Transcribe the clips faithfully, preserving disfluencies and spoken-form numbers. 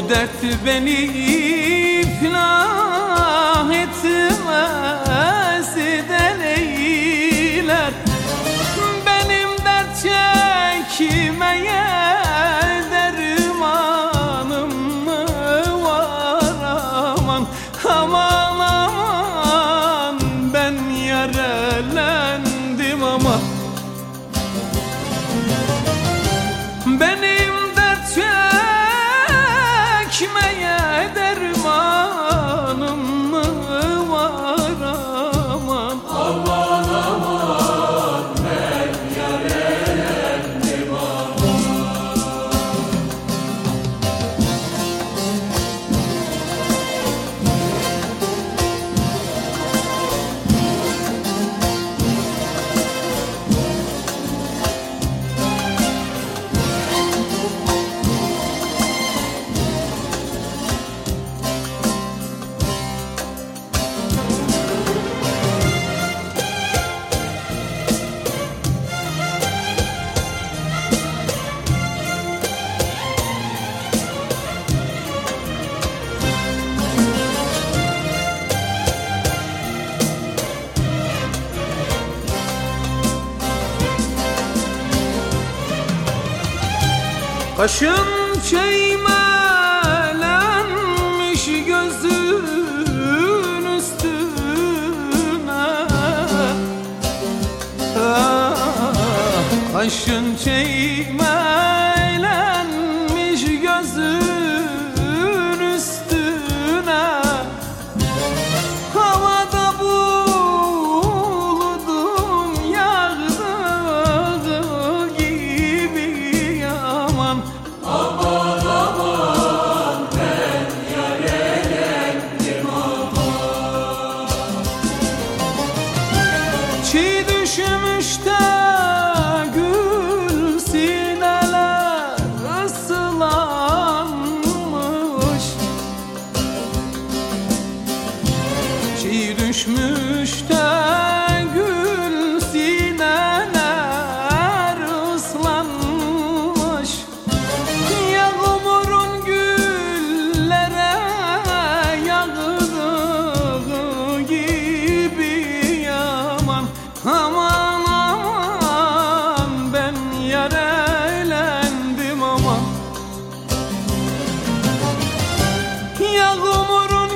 dert beni iflah etmez deleyler. Benim dert çekmeye dermanım mı var aman. Aman aman ben yarelendim ama. Benim dert çekmeye dermanım mı var aman. Aman aman ben yarelendim aman. Kaşın çeymelenmiş gözün üstüne. Ah, kaşın çeymelenmiş gözün üstüne. Havada buludun yağdığı gibi aman. Aman aman ben yarelendim aman. Çiğ düşmüş de gül sineler ıslanmış. Çiğ düşmüş de gül sineler ıslanmış. Yağmurun güllere yağdığı gibi aman. Aman aman ben yarelendim aman. Yağmurun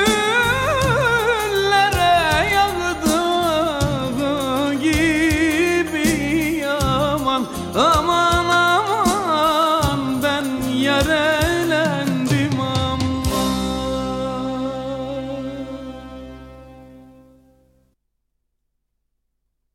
güllere yağdığı gibi aman. Aman